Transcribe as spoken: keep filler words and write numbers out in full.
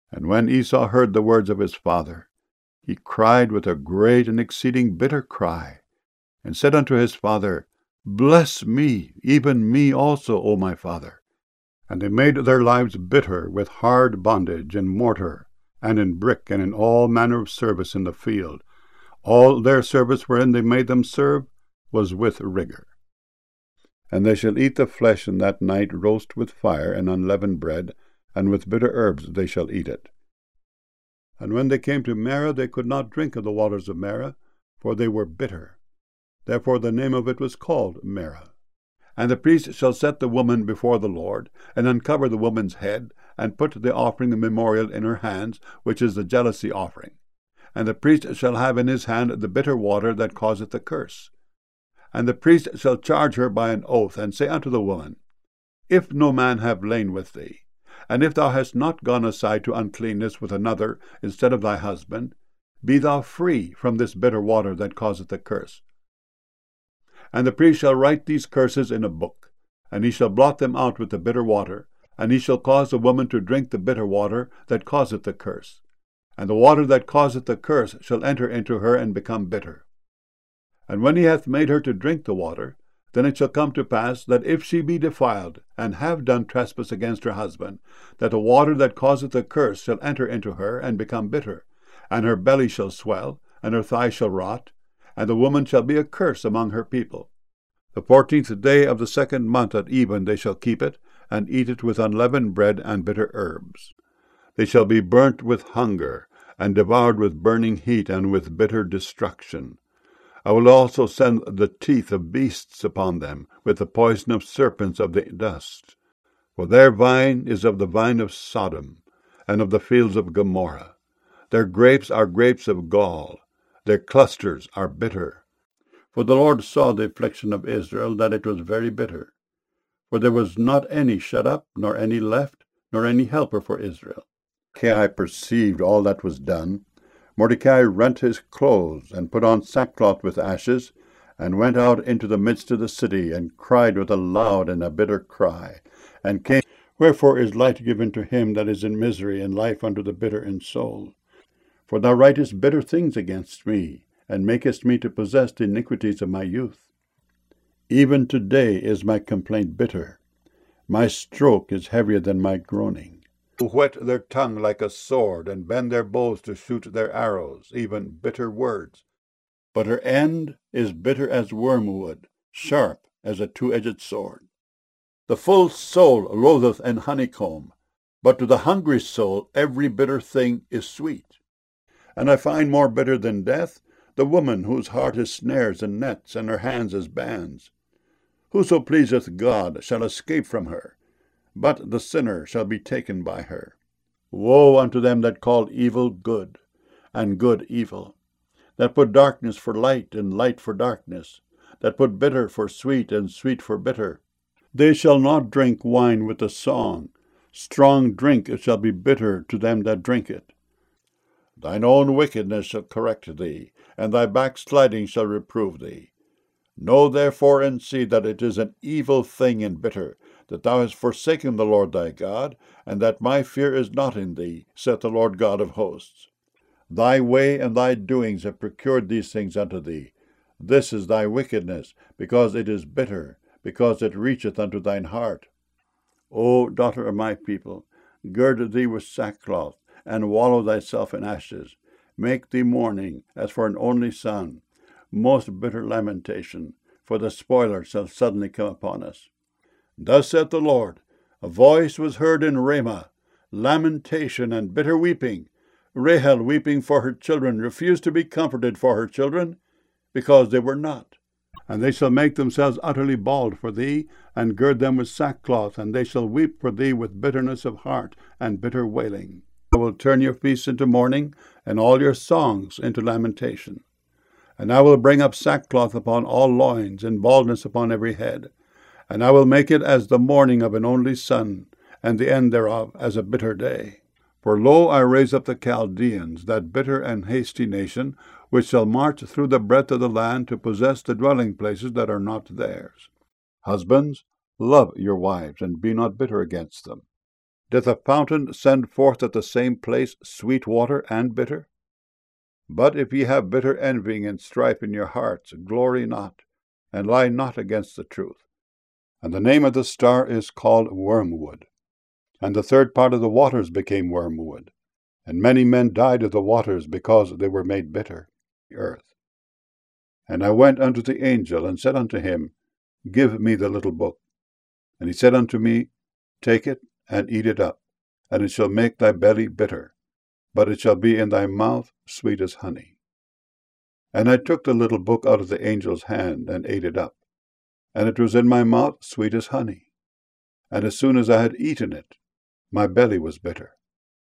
And when Esau heard the words of his father, he cried with a great and exceeding bitter cry, and said unto his father, Bless me, even me also, O my father. And they made their lives bitter with hard bondage in mortar, and in brick, and in all manner of service in the field. All their service wherein they made them serve was with rigor. And they shall eat the flesh in that night roast with fire and unleavened bread, and with bitter herbs they shall eat it. And when they came to Marah, they could not drink of the waters of Marah, for they were bitter. Therefore the name of it was called Marah. And the priest shall set the woman before the Lord, and uncover the woman's head, and put the offering of memorial in her hands, which is the jealousy offering. And the priest shall have in his hand the bitter water that causeth the curse. And the priest shall charge her by an oath, and say unto the woman, If no man have lain with thee, and if thou hast not gone aside to uncleanness with another instead of thy husband, be thou free from this bitter water that causeth the curse. And the priest shall write these curses in a book, and he shall blot them out with the bitter water, and he shall cause the woman to drink the bitter water that causeth the curse. And the water that causeth the curse shall enter into her and become bitter. And when he hath made her to drink the water, then it shall come to pass that if she be defiled, and have done trespass against her husband, that the water that causeth the curse shall enter into her and become bitter, and her belly shall swell, and her thigh shall rot, and the woman shall be a curse among her people. The fourteenth day of the second month at even they shall keep it, and eat it with unleavened bread and bitter herbs. They shall be burnt with hunger, and devoured with burning heat, and with bitter destruction. I will also send the teeth of beasts upon them, with the poison of serpents of the dust. For their vine is of the vine of Sodom, and of the fields of Gomorrah. Their grapes are grapes of gall, their clusters are bitter. For the Lord saw the affliction of Israel, that it was very bitter. For there was not any shut up, nor any left, nor any helper for Israel. Mordecai perceived all that was done. Mordecai rent his clothes, and put on sackcloth with ashes, and went out into the midst of the city, and cried with a loud and a bitter cry, and came, Wherefore is light given to him that is in misery, and life unto the bitter in soul? For thou writest bitter things against me, and makest me to possess the iniquities of my youth. Even today is my complaint bitter. My stroke is heavier than my groaning. Who whet their tongue like a sword, and bend their bows to shoot their arrows, even bitter words. But her end is bitter as wormwood, sharp as a two-edged sword. The full soul loatheth an honeycomb, but to the hungry soul every bitter thing is sweet. And I find more bitter than death the woman whose heart is snares and nets, and her hands as bands. Whoso pleaseth God shall escape from her, but the sinner shall be taken by her. Woe unto them that call evil good, and good evil, that put darkness for light, and light for darkness, that put bitter for sweet, and sweet for bitter. They shall not drink wine with a song. Strong drink it shall be bitter to them that drink it. Thine own wickedness shall correct thee, and thy backsliding shall reprove thee. Know therefore and see that it is an evil thing and bitter, that thou hast forsaken the Lord thy God, and that my fear is not in thee, saith the Lord God of hosts. Thy way and thy doings have procured these things unto thee. This is thy wickedness, because it is bitter, because it reacheth unto thine heart. O daughter of my people, gird thee with sackcloth, and wallow thyself in ashes. Make thee mourning, as for an only son. Most bitter lamentation, for the spoiler shall suddenly come upon us. Thus saith the Lord, a voice was heard in Ramah, lamentation and bitter weeping. Rahel weeping for her children refused to be comforted for her children, because they were not. And they shall make themselves utterly bald for thee, and gird them with sackcloth, and they shall weep for thee with bitterness of heart and bitter wailing. I will turn your feasts into mourning, and all your songs into lamentation. And I will bring up sackcloth upon all loins, and baldness upon every head. And I will make it as the mourning of an only son, and the end thereof as a bitter day. For lo, I raise up the Chaldeans, that bitter and hasty nation, which shall march through the breadth of the land to possess the dwelling places that are not theirs. Husbands, love your wives, and be not bitter against them. Doth a fountain send forth at the same place sweet water and bitter? But if ye have bitter envying and strife in your hearts, glory not, and lie not against the truth. And the name of the star is called Wormwood. And the third part of the waters became wormwood, and many men died of the waters because they were made bitter, the earth. And I went unto the angel, and said unto him, Give me the little book. And he said unto me, Take it, and eat it up, and it shall make thy belly bitter, but it shall be in thy mouth sweet as honey. And I took the little book out of the angel's hand, and ate it up, and it was in my mouth sweet as honey. And as soon as I had eaten it, my belly was bitter.